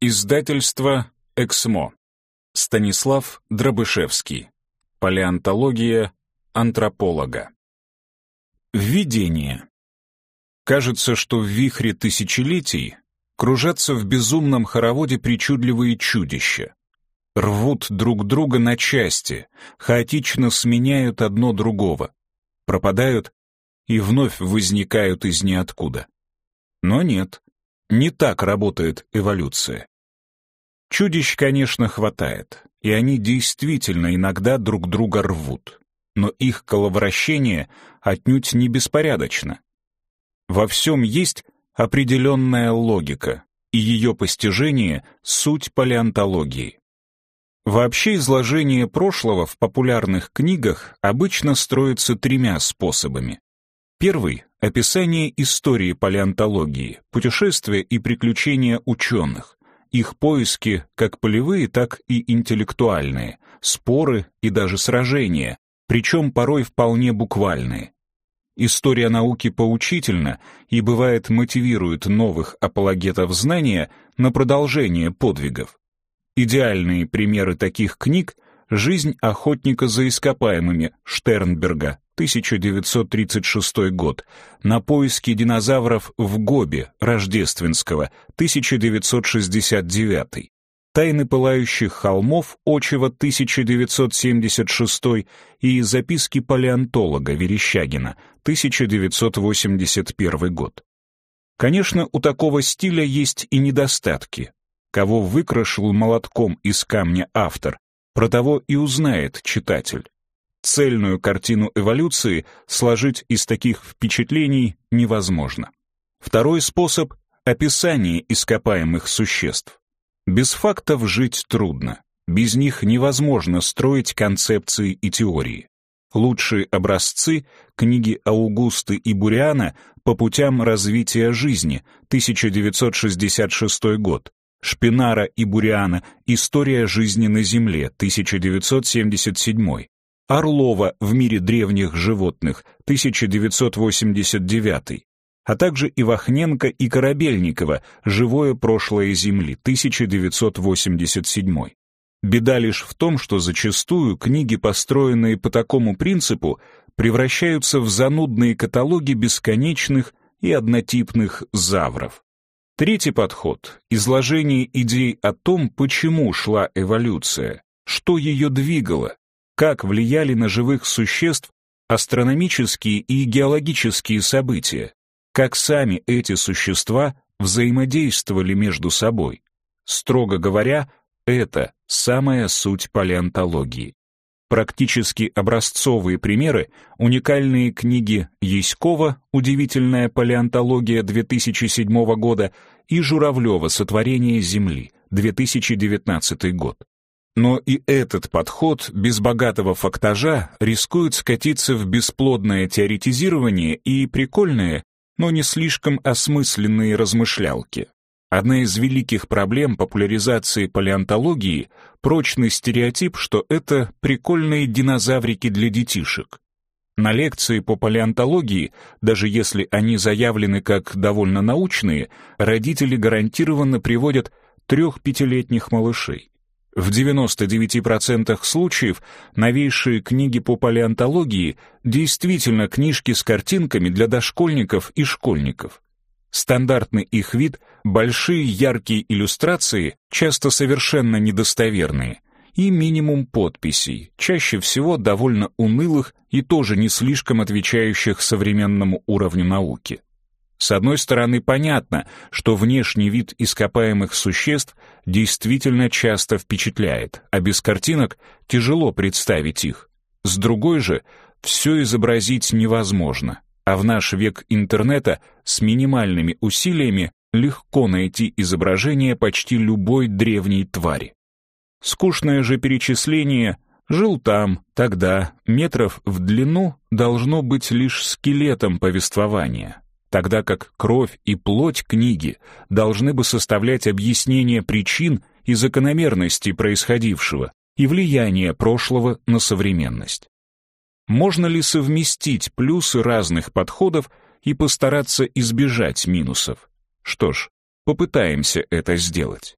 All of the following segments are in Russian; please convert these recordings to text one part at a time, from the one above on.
Издательство «Эксмо». Станислав Дробышевский. Палеонтология антрополога. Введение. Кажется, что в вихре тысячелетий кружатся в безумном хороводе причудливые чудища. Рвут друг друга на части, хаотично сменяют одно другого, пропадают и вновь возникают из ниоткуда. Но нет, не так работает эволюция. Чудищ, конечно, хватает, и они действительно иногда друг друга рвут, но их коловращение отнюдь не беспорядочно. Во всем есть определенная логика, и ее постижение — суть палеонтологии. Вообще изложение прошлого в популярных книгах обычно строится тремя способами. Первый — описание истории палеонтологии, путешествия и приключения ученых, их поиски как полевые, так и интеллектуальные, споры и даже сражения, причем порой вполне буквальные. История науки поучительна и, бывает, мотивирует новых апологетов знания на продолжение подвигов. Идеальные примеры таких книг — «Жизнь охотника за ископаемыми» Штернберга, 1936 год, «На поиски динозавров в Гобе» Рождественского, 1969, «Тайны пылающих холмов» Очева, 1976 и «Записки палеонтолога» Верещагина, 1981 год. Конечно, у такого стиля есть и недостатки. Кого выкрашил молотком из камня автор, про того и узнает читатель. Цельную картину эволюции сложить из таких впечатлений невозможно. Второй способ — описание ископаемых существ. Без фактов жить трудно, без них невозможно строить концепции и теории. Лучшие образцы — книги Аугусты и Буриана «По путям развития жизни», 1966 год, Шпинара и Буриана «История жизни на Земле», 1977, Орлова «В мире древних животных», 1989, а также Ивахненко и Корабельникова «Живое прошлое Земли», 1987. Беда лишь в том, что зачастую книги, построенные по такому принципу, превращаются в занудные каталоги бесконечных и однотипных завров. Третий подход — изложение идей о том, почему шла эволюция, что ее двигало, как влияли на живых существ астрономические и геологические события, как сами эти существа взаимодействовали между собой. Строго говоря, это самая суть палеонтологии. Практически образцовые примеры — уникальные книги Яськова «Удивительная палеонтология» 2007 года и Журавлева «Сотворение Земли» 2019 год. Но и этот подход без богатого фактажа рискует скатиться в бесплодное теоретизирование и прикольные, но не слишком осмысленные размышлялки. Одна из великих проблем популяризации палеонтологии — прочный стереотип, что это прикольные динозаврики для детишек. На лекции по палеонтологии, даже если они заявлены как довольно научные, родители гарантированно приводят 3-5-летних малышей. В 99% случаев новейшие книги по палеонтологии действительно книжки с картинками для дошкольников и школьников. Стандартный их вид — большие яркие иллюстрации, часто совершенно недостоверные, и минимум подписей, чаще всего довольно унылых и тоже не слишком отвечающих современному уровню науки. С одной стороны, понятно, что внешний вид ископаемых существ действительно часто впечатляет, а без картинок тяжело представить их. С другой же, все изобразить невозможно, а в наш век интернета с минимальными усилиями легко найти изображение почти любой древней твари. Скучное же перечисление «жил там, тогда» метров в длину должно быть лишь скелетом повествования, тогда как кровь и плоть книги должны бы составлять объяснение причин и закономерностей происходившего и влияния прошлого на современность. Можно ли совместить плюсы разных подходов и постараться избежать минусов? Что ж, попытаемся это сделать.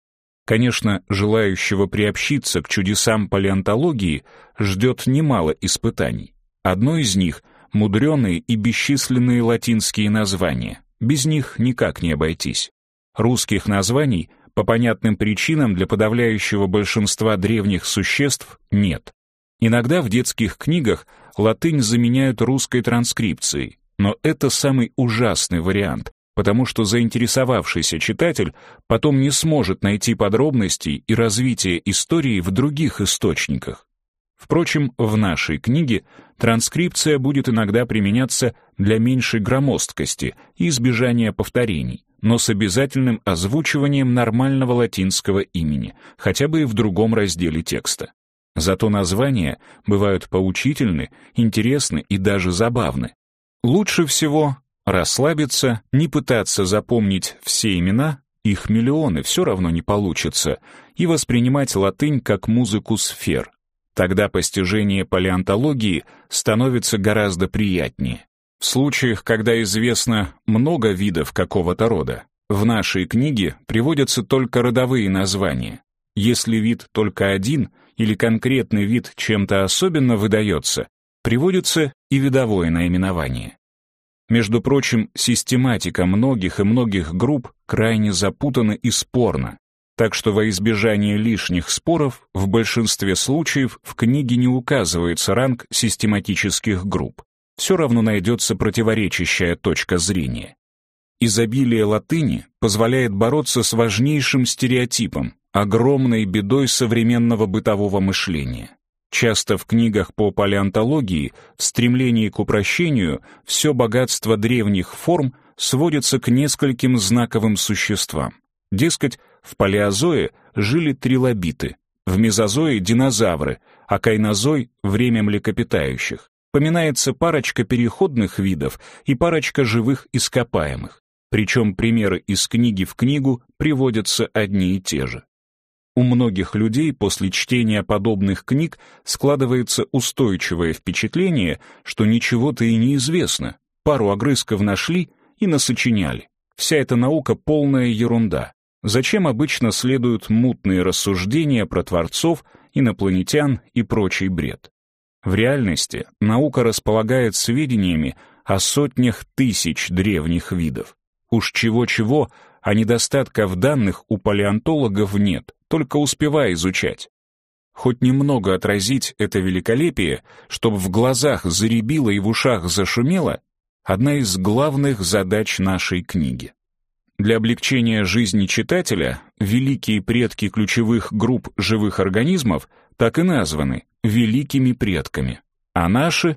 Конечно, желающего приобщиться к чудесам палеонтологии ждет немало испытаний. Одно из них — мудреные и бесчисленные латинские названия. Без них никак не обойтись. Русских названий по понятным причинам для подавляющего большинства древних существ нет. Иногда в детских книгах латынь заменяют русской транскрипцией, но это самый ужасный вариант, потому что заинтересовавшийся читатель потом не сможет найти подробностей и развития истории в других источниках. Впрочем, в нашей книге транскрипция будет иногда применяться для меньшей громоздкости и избежания повторений, но с обязательным озвучиванием нормального латинского имени, хотя бы и в другом разделе текста. Зато названия бывают поучительны, интересны и даже забавны. Лучше всего расслабиться, не пытаться запомнить все имена, их миллионы, все равно не получится, и воспринимать латынь как музыку сфер. Тогда постижение палеонтологии становится гораздо приятнее. В случаях, когда известно много видов какого-то рода, в нашей книге приводятся только родовые названия. Если вид только один или конкретный вид чем-то особенно выдается, приводится и видовое наименование. Между прочим, систематика многих и многих групп крайне запутана и спорна, так что во избежание лишних споров в большинстве случаев в книге не указывается ранг систематических групп. Все равно найдется противоречащая точка зрения. Изобилие латыни позволяет бороться с важнейшим стереотипом, огромной бедой современного бытового мышления. Часто в книгах по палеонтологии в стремлении к упрощению все богатство древних форм сводится к нескольким знаковым существам. Дескать, в палеозое жили трилобиты, в мезозое — динозавры, а кайнозой — время млекопитающих. Поминается парочка переходных видов и парочка живых ископаемых. Причем примеры из книги в книгу приводятся одни и те же. У многих людей после чтения подобных книг складывается устойчивое впечатление, что ничего-то и не известно, пару огрызков нашли и насочиняли. Вся эта наука — полная ерунда. Зачем обычно следуют мутные рассуждения про творцов, инопланетян и прочий бред? В реальности наука располагает сведениями о сотнях тысяч древних видов. Уж чего-чего, а недостатков данных у палеонтологов нет, только успевай изучать. Хоть немного отразить это великолепие, чтобы в глазах заребило и в ушах зашумело, одна из главных задач нашей книги. Для облегчения жизни читателя великие предки ключевых групп живых организмов так и названы великими предками, а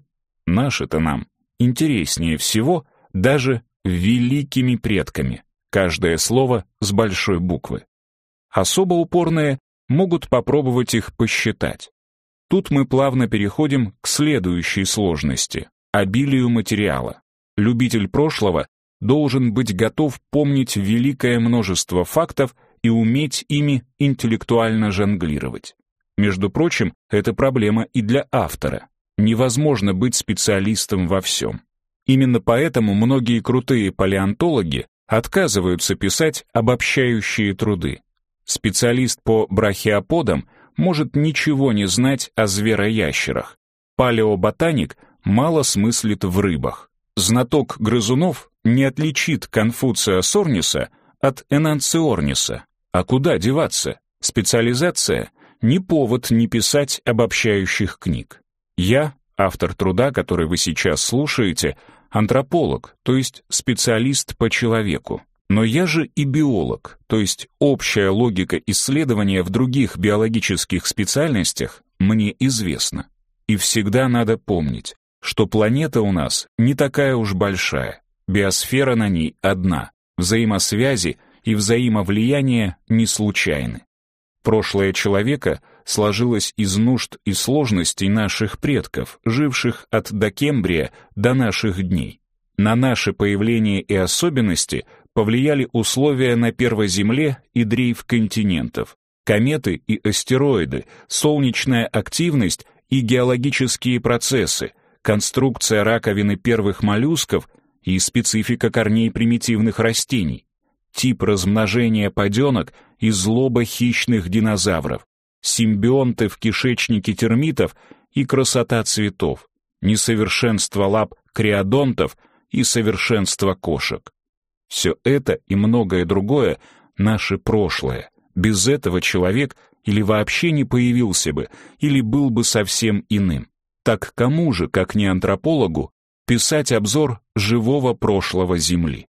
наши-то нам интереснее всего даже великими предками, каждое слово с большой буквы. Особо упорные могут попробовать их посчитать. Тут мы плавно переходим к следующей сложности — обилию материала. Любитель прошлого должен быть готов помнить великое множество фактов и уметь ими интеллектуально жонглировать. Между прочим, это проблема и для автора. Невозможно быть специалистом во всем. Именно поэтому многие крутые палеонтологи отказываются писать обобщающие труды. Специалист по брахиоподам может ничего не знать о звероящерах. Палеоботаник мало смыслит в рыбах. Знаток грызунов не отличит Конфуция Сорниса от Энанциорниса. А куда деваться? Специализация — не повод не писать обобщающих книг. Я, автор труда, который вы сейчас слушаете, антрополог, то есть специалист по человеку. Но я же и биолог, то есть общая логика исследования в других биологических специальностях мне известна. И всегда надо помнить, что планета у нас не такая уж большая, биосфера на ней одна, взаимосвязи и взаимовлияния не случайны. Прошлое человека сложилось из нужд и сложностей наших предков, живших от докембрия до наших дней. На наше появление и особенности повлияли условия на первой Земле и дрейф континентов, кометы и астероиды, солнечная активность и геологические процессы, конструкция раковины первых моллюсков и специфика корней примитивных растений. тип размножения паденок и злоба хищных динозавров, симбионты в кишечнике термитов и красота цветов, несовершенство лап криодонтов и совершенство кошек. Все это и многое другое — наше прошлое. Без этого человек или вообще не появился бы, или был бы совсем иным. Так кому же, как не антропологу, писать обзор живого прошлого Земли?